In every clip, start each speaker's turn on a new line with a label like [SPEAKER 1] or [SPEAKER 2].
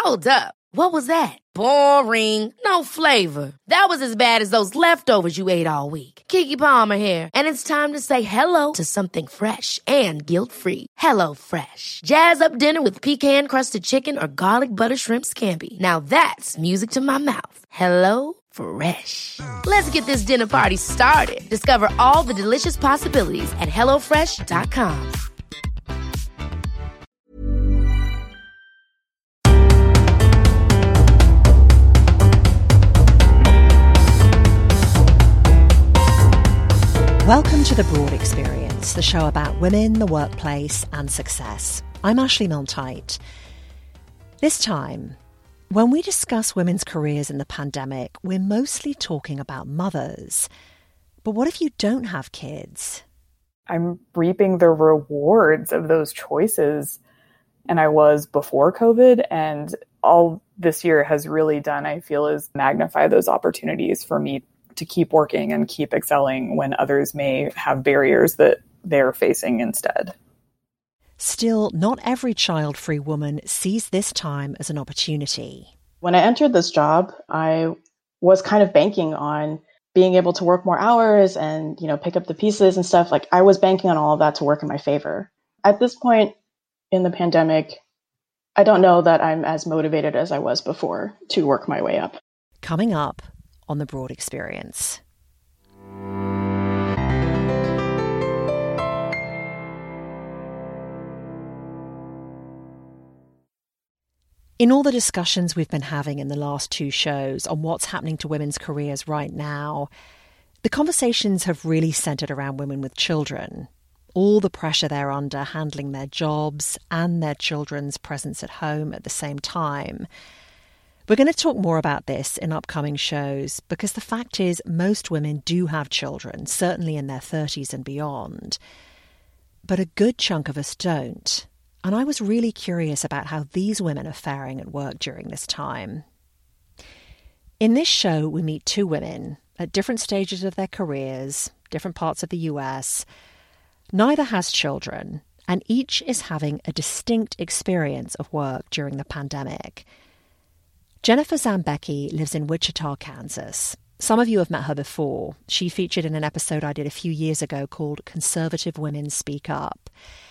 [SPEAKER 1] Hold up. What was that? Boring. No flavor. That was as bad as those leftovers you ate all week. Keke Palmer here. And it's time to say hello to something fresh and guilt-free. Hello Fresh. Jazz up dinner with pecan-crusted chicken or garlic butter shrimp scampi. Now that's music to my mouth. Hello Fresh. Let's get this dinner party started. Discover all the delicious possibilities at hellofresh.com.
[SPEAKER 2] Welcome to The Broad Experience, the show about women, the workplace and success. I'm Ashley Milne-Tyte. This time, when we discuss women's careers in the pandemic, we're mostly talking about mothers. But what if you don't have kids?
[SPEAKER 3] I'm reaping the rewards of those choices. And I was before COVID, and all this year has really done, I feel, is magnify those opportunities for me to keep working and keep excelling when others may have barriers that they're facing instead.
[SPEAKER 2] Still, not every child-free woman sees this time as an opportunity.
[SPEAKER 4] When I entered this job, I was kind of banking on being able to work more hours and, pick up the pieces and stuff. Like, I was banking on all of that to work in my favor. At this point in the pandemic, I don't know that I'm as motivated as I was before to work my way up.
[SPEAKER 2] Coming up on The Broad Experience. In all the discussions we've been having in the last two shows on what's happening to women's careers right now, the conversations have really centred around women with children, all the pressure they're under handling their jobs and their children's presence at home at the same time. We're going to talk more about this in upcoming shows because the fact is most women do have children, certainly in their 30s and beyond. But a good chunk of us don't. And I was really curious about how these women are faring at work during this time. In this show, we meet two women at different stages of their careers, different parts of the US. Neither has children, and each is having a distinct experience of work during the pandemic. Jennifer Zambecki lives in Wichita, Kansas. Some of you have met her before. She featured in an episode I did a few years ago called Conservative Women Speak Up.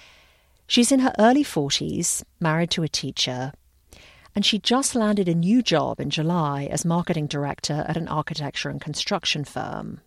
[SPEAKER 2] She's in her early 40s, married to a teacher, and she just landed a new job in July as marketing director at an architecture and construction firm.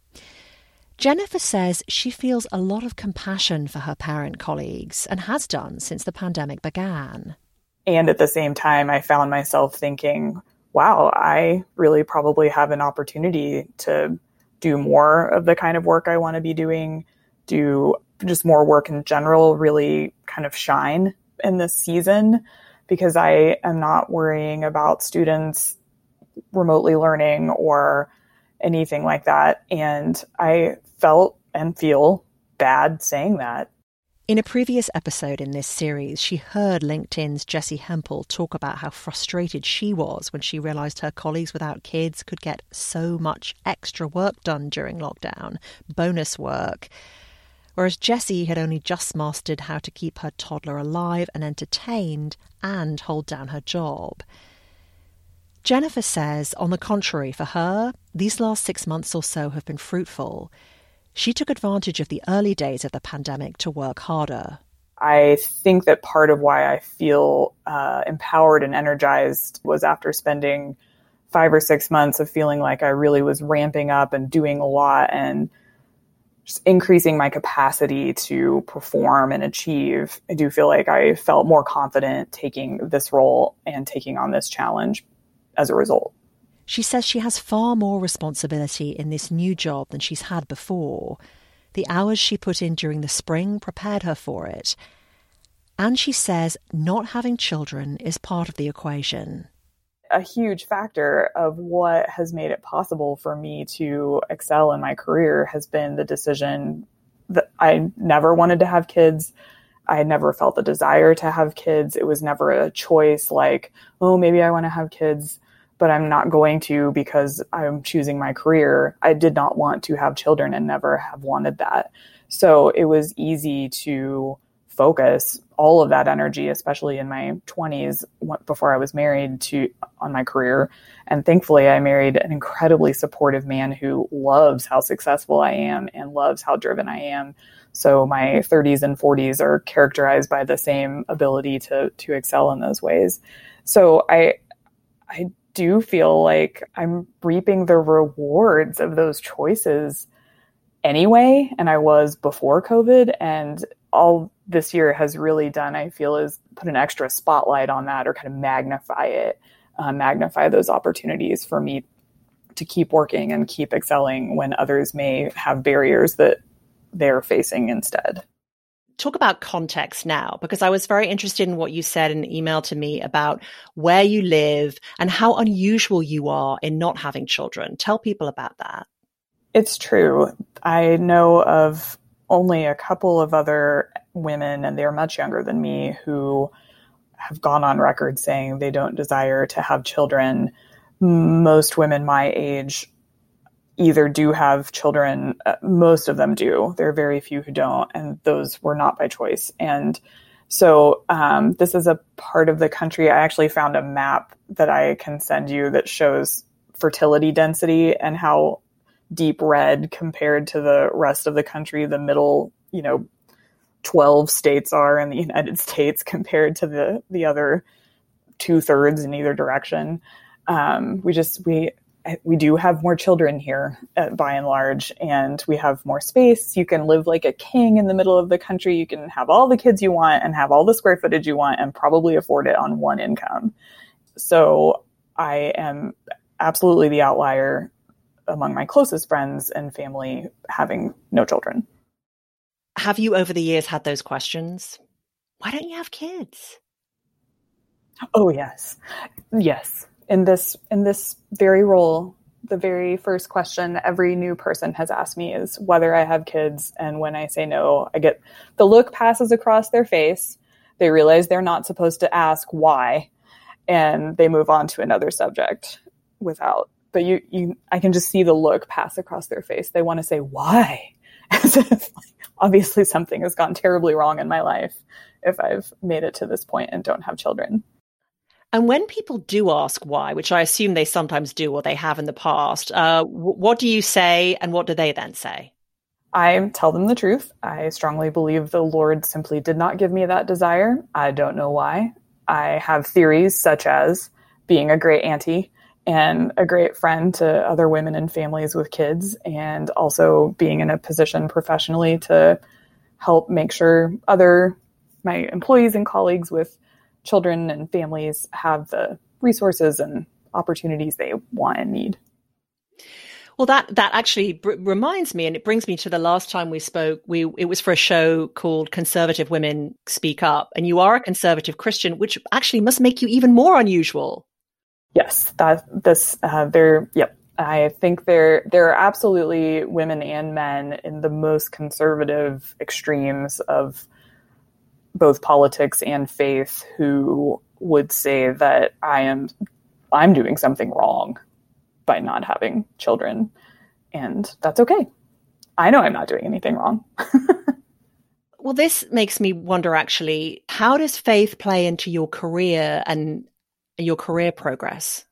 [SPEAKER 2] Jennifer says she feels a lot of compassion for her parent colleagues and has done since the pandemic began.
[SPEAKER 3] And at the same time, I found myself thinking, wow, I really probably have an opportunity to do more of the kind of work I want to be doing, do just more work in general, really kind of shine in this season, because I am not worrying about students remotely learning or anything like that. And I felt and feel bad saying that.
[SPEAKER 2] In a previous episode in this series, she heard LinkedIn's Jessie Hempel talk about how frustrated she was when she realised her colleagues without kids could get so much extra work done during lockdown, bonus work, whereas Jessie had only just mastered how to keep her toddler alive and entertained and hold down her job. Jennifer says, on the contrary, for her, these last 6 months or so have been fruitful. She took advantage of the early days of the pandemic to work harder.
[SPEAKER 3] I think that part of why I feel empowered and energized was after spending 5 or 6 months of feeling like I really was ramping up and doing a lot and just increasing my capacity to perform and achieve. I do feel like I felt more confident taking this role and taking on this challenge as a result.
[SPEAKER 2] She says she has far more responsibility in this new job than she's had before. The hours she put in during the spring prepared her for it. And she says not having children is part of the equation.
[SPEAKER 3] A huge factor of what has made it possible for me to excel in my career has been the decision that I never wanted to have kids. I had never felt the desire to have kids. It was never a choice like, oh, maybe I want to have kids, but I'm not going to because I'm choosing my career. I did not want to have children and never have wanted that. So it was easy to focus all of that energy, especially in my 20s before I was married, on my career. And thankfully, I married an incredibly supportive man who loves how successful I am and loves how driven I am. So my 30s and 40s are characterized by the same ability to excel in those ways. So I do feel like I'm reaping the rewards of those choices anyway, and I was before COVID. And all this year has really done, I feel, is put an extra spotlight on that, or kind of magnify those opportunities for me to keep working and keep excelling when others may have barriers that they're facing instead.
[SPEAKER 2] Talk about context now, because I was very interested in what you said in an email to me about where you live and how unusual you are in not having children. Tell people about that.
[SPEAKER 3] It's true. I know of only a couple of other women, and they're much younger than me, who have gone on record saying they don't desire to have children. Most women my age either do have children. Most of them do. There are very few who don't, and those were not by choice. And so this is a part of the country. I actually found a map that I can send you that shows fertility density and how deep red compared to the rest of the country, the middle, 12 states are in the United States compared to the other 2/3 in either direction. We do have more children here by and large, and we have more space. You can live like a king in the middle of the country. You can have all the kids you want and have all the square footage you want and probably afford it on one income. So I am absolutely the outlier among my closest friends and family having no children.
[SPEAKER 2] Have you over the years had those questions? Why don't you have kids?
[SPEAKER 3] Oh, yes. Yes. In this very role, the very first question every new person has asked me is whether I have kids. And when I say no, I get the look passes across their face. They realize they're not supposed to ask why, and they move on to another subject without. But I can just see the look pass across their face. They want to say why. As if, obviously something has gone terribly wrong in my life if I've made it to this point and don't have children.
[SPEAKER 2] And when people do ask why, which I assume they sometimes do or they have in the past, what do you say and what do they then say?
[SPEAKER 3] I tell them the truth. I strongly believe the Lord simply did not give me that desire. I don't know why. I have theories such as being a great auntie and a great friend to other women and families with kids, and also being in a position professionally to help make sure my employees and colleagues with children and families have the resources and opportunities they want and need.
[SPEAKER 2] Well, that actually reminds me, and it brings me to the last time we spoke. It was for a show called Conservative Women Speak Up, and you are a conservative Christian, which actually must make you even more unusual.
[SPEAKER 3] Yes, yep. I think there are absolutely women and men in the most conservative extremes of both politics and faith who would say that I'm doing something wrong by not having children. And that's okay. I know I'm not doing anything wrong.
[SPEAKER 2] Well, this makes me wonder, actually, how does faith play into your career and your career progress?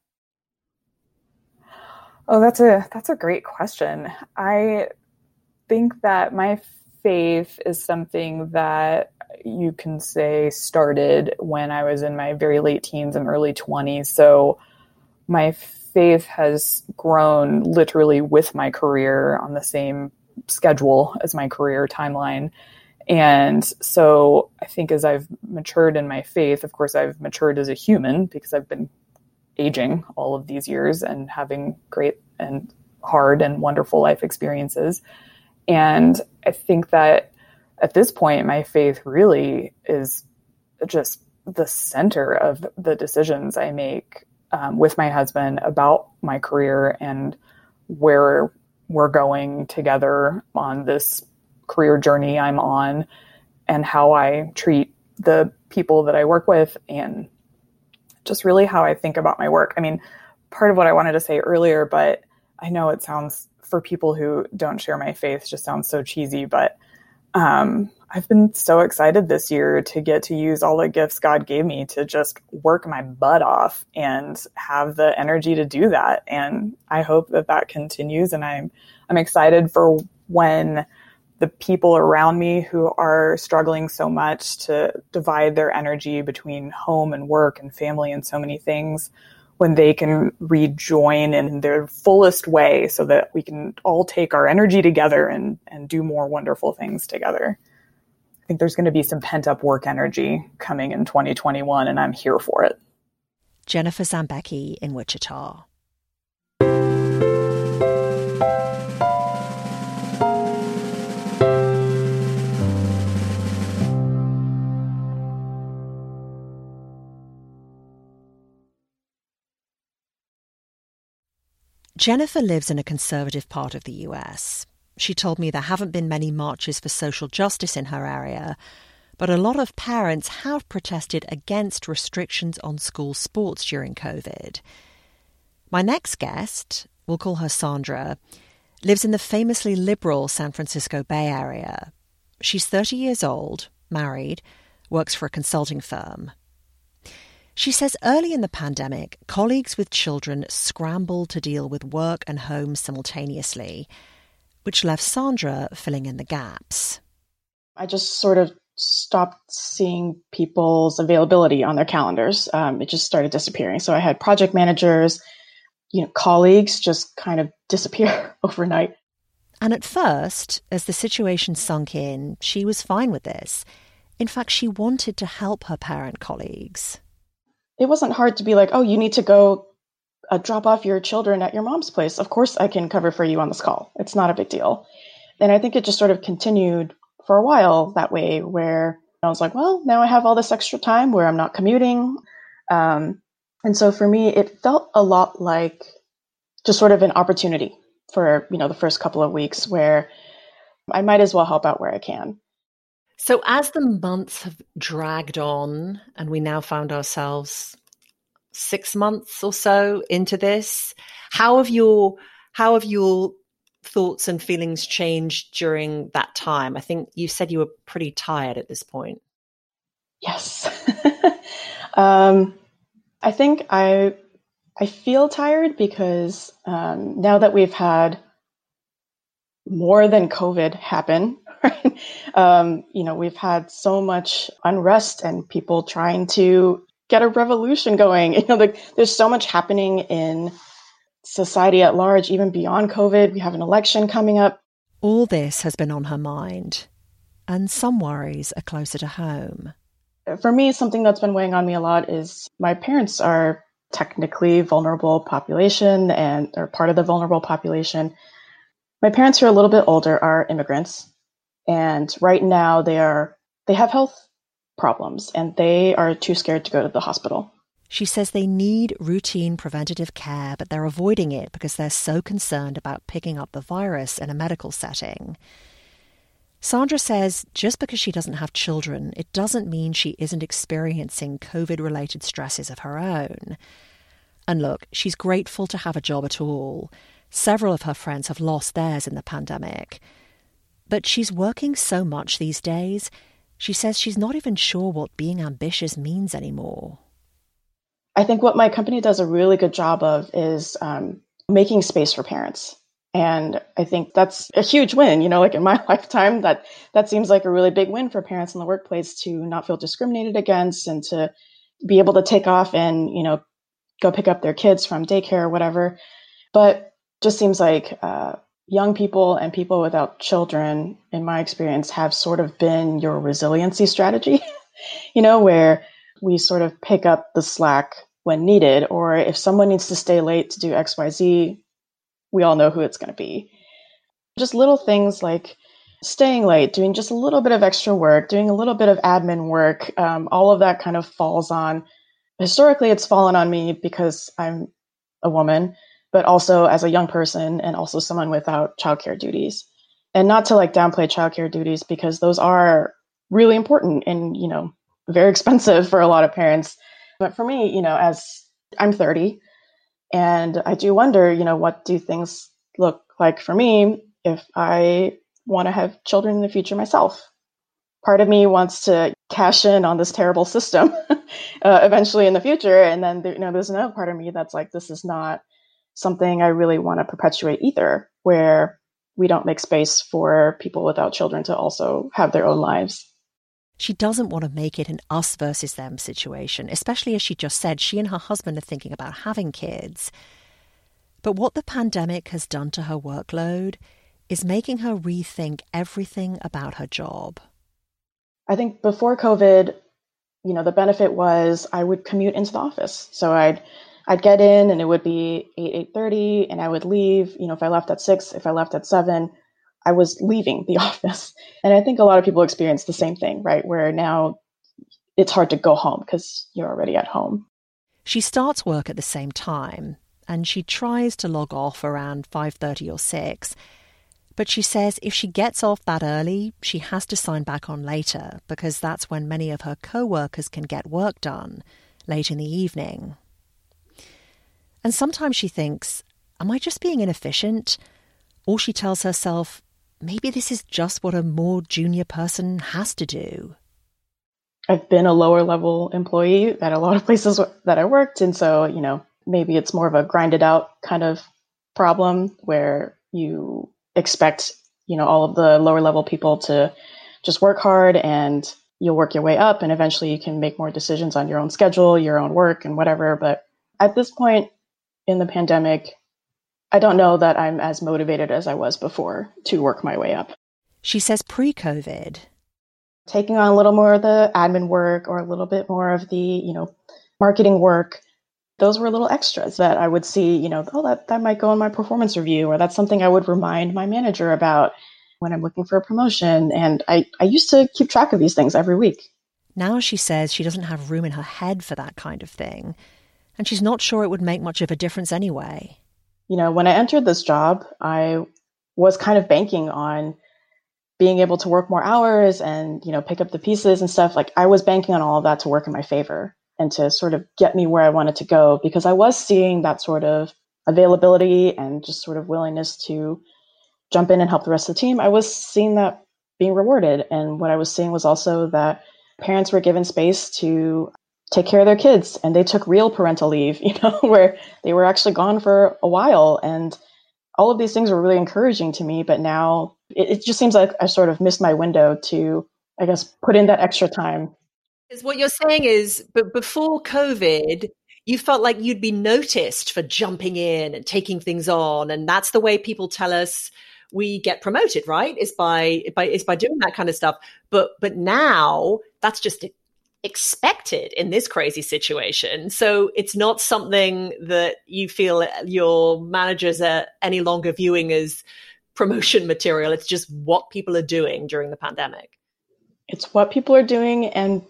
[SPEAKER 3] Oh, that's a great question. I think that my faith is something that you can say started when I was in my very late teens and early 20s. So my faith has grown literally with my career on the same schedule as my career timeline. And so I think as I've matured in my faith, of course, I've matured as a human because I've been aging all of these years and having great and hard and wonderful life experiences. And I think that at this point, my faith really is just the center of the decisions I make with my husband about my career and where we're going together on this career journey I'm on, and how I treat the people that I work with, and just really how I think about my work. I mean, part of what I wanted to say earlier, but I know it sounds, for people who don't share my faith, just sounds so cheesy, but I've been so excited this year to get to use all the gifts God gave me to just work my butt off and have the energy to do that. And I hope that that continues. And I'm excited for when the people around me who are struggling so much to divide their energy between home and work and family and so many things, when they can rejoin in their fullest way so that we can all take our energy together and do more wonderful things together. I think there's going to be some pent-up work energy coming in 2021, and I'm here for it.
[SPEAKER 2] Jennifer Zambecki in Wichita. Jennifer lives in a conservative part of the US. She told me there haven't been many marches for social justice in her area, but a lot of parents have protested against restrictions on school sports during COVID. My next guest, we'll call her Sandra, lives in the famously liberal San Francisco Bay Area. She's 30 years old, married, works for a consulting firm. She says early in the pandemic, colleagues with children scrambled to deal with work and home simultaneously, which left Sandra filling in the gaps.
[SPEAKER 4] I just sort of stopped seeing people's availability on their calendars. It just started disappearing. So I had project managers, colleagues just kind of disappear overnight.
[SPEAKER 2] And at first, as the situation sunk in, she was fine with this. In fact, she wanted to help her parent colleagues.
[SPEAKER 4] It wasn't hard to be like, oh, you need to go drop off your children at your mom's place. Of course, I can cover for you on this call. It's not a big deal. And I think it just sort of continued for a while that way, where I was like, well, now I have all this extra time where I'm not commuting. And so for me, it felt a lot like just sort of an opportunity for, the first couple of weeks where I might as well help out where I can.
[SPEAKER 2] So as the months have dragged on and we now found ourselves 6 months or so into this, how have your thoughts and feelings changed during that time? I think you said you were pretty tired at this point.
[SPEAKER 4] Yes. I think I feel tired because now that we've had more than COVID happen, right? We've had so much unrest and people trying to get a revolution going. There's so much happening in society at large, even beyond COVID. We have an election coming up.
[SPEAKER 2] All this has been on her mind, and some worries are closer to home.
[SPEAKER 4] For me, something that's been weighing on me a lot is my parents are technically vulnerable population and are part of the vulnerable population. My parents, who are a little bit older, are immigrants. And right now they have health problems and they are too scared to go to the hospital.
[SPEAKER 2] She says they need routine preventative care, but they're avoiding it because they're so concerned about picking up the virus in a medical setting. Sandra says just because she doesn't have children, it doesn't mean she isn't experiencing COVID-related stresses of her own. And look, she's grateful to have a job at all. Several of her friends have lost theirs in the pandemic. But she's working so much these days, she says she's not even sure what being ambitious means anymore.
[SPEAKER 4] I think what my company does a really good job of is making space for parents. And I think that's a huge win. Like in my lifetime, that seems like a really big win for parents in the workplace to not feel discriminated against and to be able to take off and, go pick up their kids from daycare or whatever. But just seems like young people and people without children, in my experience, have sort of been your resiliency strategy, where we sort of pick up the slack when needed, or if someone needs to stay late to do XYZ, we all know who it's going to be. Just little things like staying late, doing just a little bit of extra work, doing a little bit of admin work, all of that kind of falls on, historically it's fallen on me because I'm a woman, but also as a young person and also someone without childcare duties. And not to downplay childcare duties because those are really important and, very expensive for a lot of parents. But for me, as I'm 30 and I do wonder, what do things look like for me if I want to have children in the future myself. Part of me wants to cash in on this terrible system eventually in the future. And then, there's another part of me that's like, this is not something I really want to perpetuate either, where we don't make space for people without children to also have their own lives.
[SPEAKER 2] She doesn't want to make it an us versus them situation, especially as she just said, she and her husband are thinking about having kids. But what the pandemic has done to her workload is making her rethink everything about her job.
[SPEAKER 4] I think before COVID, the benefit was I would commute into the office. So I'd get in and it would be 8:30 and I would leave. If I left at 6, if I left at 7, I was leaving the office. And I think a lot of people experience the same thing, right? Where now it's hard to go home because you're already at home.
[SPEAKER 2] She starts work at the same time and she tries to log off around 5:30 or 6. But she says if she gets off that early, she has to sign back on later because that's when many of her co-workers can get work done, late in the evening. And sometimes she thinks, am I just being inefficient? Or she tells herself, maybe this is just what a more junior person has to do.
[SPEAKER 4] I've been a lower level employee at a lot of places that I worked. And so, maybe it's more of a grinded out kind of problem where you expect, all of the lower level people to just work hard and you'll work your way up and eventually you can make more decisions on your own schedule, your own work and whatever. But at this point in the pandemic, I don't know that I'm as motivated as I was before to work my way up.
[SPEAKER 2] She says pre-COVID,
[SPEAKER 4] taking on a little more of the admin work or a little bit more of the, marketing work, those were little extras that I would see, that might go in my performance review, or that's something I would remind my manager about when I'm looking for a promotion. And I used to keep track of these things every week.
[SPEAKER 2] Now she says she doesn't have room in her head for that kind of thing. And she's not sure it would make much of a difference anyway.
[SPEAKER 4] When I entered this job, I was kind of banking on being able to work more hours and, pick up the pieces and stuff. Like I was banking on all of that to work in my favor and to sort of get me where I wanted to go, because I was seeing that sort of availability and just sort of willingness to jump in and help the rest of the team. I was seeing that being rewarded. And what I was seeing was also that parents were given space to take care of their kids, and they took real parental leave, where they were actually gone for a while. And all of these things were really encouraging to me. But now it just seems like I sort of missed my window to, I guess, put in that extra time.
[SPEAKER 5] What you're saying is, but before COVID, you felt like you'd be noticed for jumping in and taking things on. And that's the way people tell us we get promoted, right? Is by doing that kind of stuff. But now that's just expected in this crazy situation. So it's not something that you feel your managers are any longer viewing as promotion material. It's just what people are doing during the pandemic.
[SPEAKER 4] It's what people are doing. And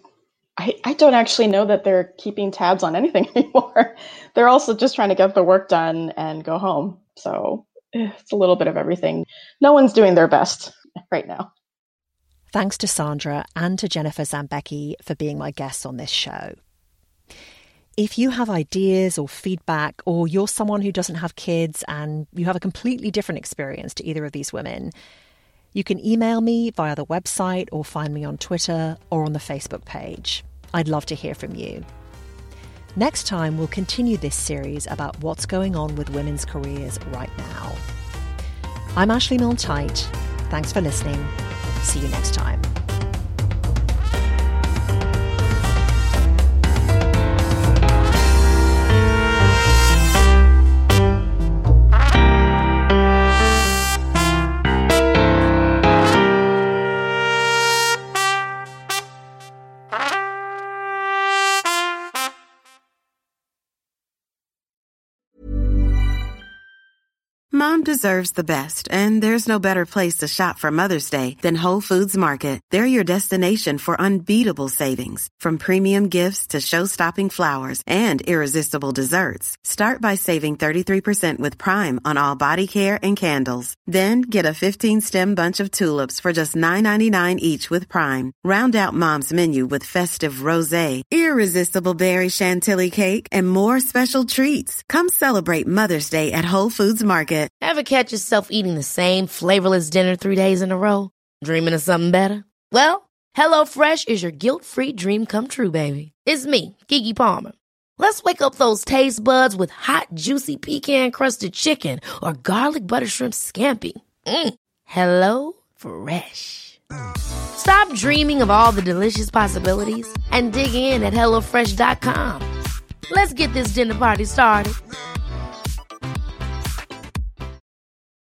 [SPEAKER 4] I don't actually know that they're keeping tabs on anything anymore. They're also just trying to get the work done and go home. So it's a little bit of everything. No one's doing their best right now.
[SPEAKER 2] Thanks to Sandra and to Jennifer Zambecki for being my guests on this show. If you have ideas or feedback, or you're someone who doesn't have kids and you have a completely different experience to either of these women, you can email me via the website or find me on Twitter or on the Facebook page. I'd love to hear from you. Next time, we'll continue this series about what's going on with women's careers right now. I'm Ashley Milne-Tyte. Thanks for listening. See you next time.
[SPEAKER 6] Mom deserves the best, and there's no better place to shop for Mother's Day than Whole Foods Market. They're your destination for unbeatable savings, from premium gifts to show-stopping flowers and irresistible desserts. Start by saving 33% with Prime on all body care and candles. Then get a 15-stem bunch of tulips for just $9.99 each with Prime. Round out Mom's menu with festive rosé, irresistible berry chantilly cake, and more special treats. Come celebrate Mother's Day at Whole Foods Market.
[SPEAKER 1] Ever catch yourself eating the same flavorless dinner 3 days in a row? Dreaming of something better? Well, HelloFresh is your guilt-free dream come true, baby. It's me, Keke Palmer. Let's wake up those taste buds with hot, juicy pecan-crusted chicken or garlic butter shrimp scampi. HelloFresh. Stop dreaming of all the delicious possibilities and dig in at HelloFresh.com. Let's get this dinner party started.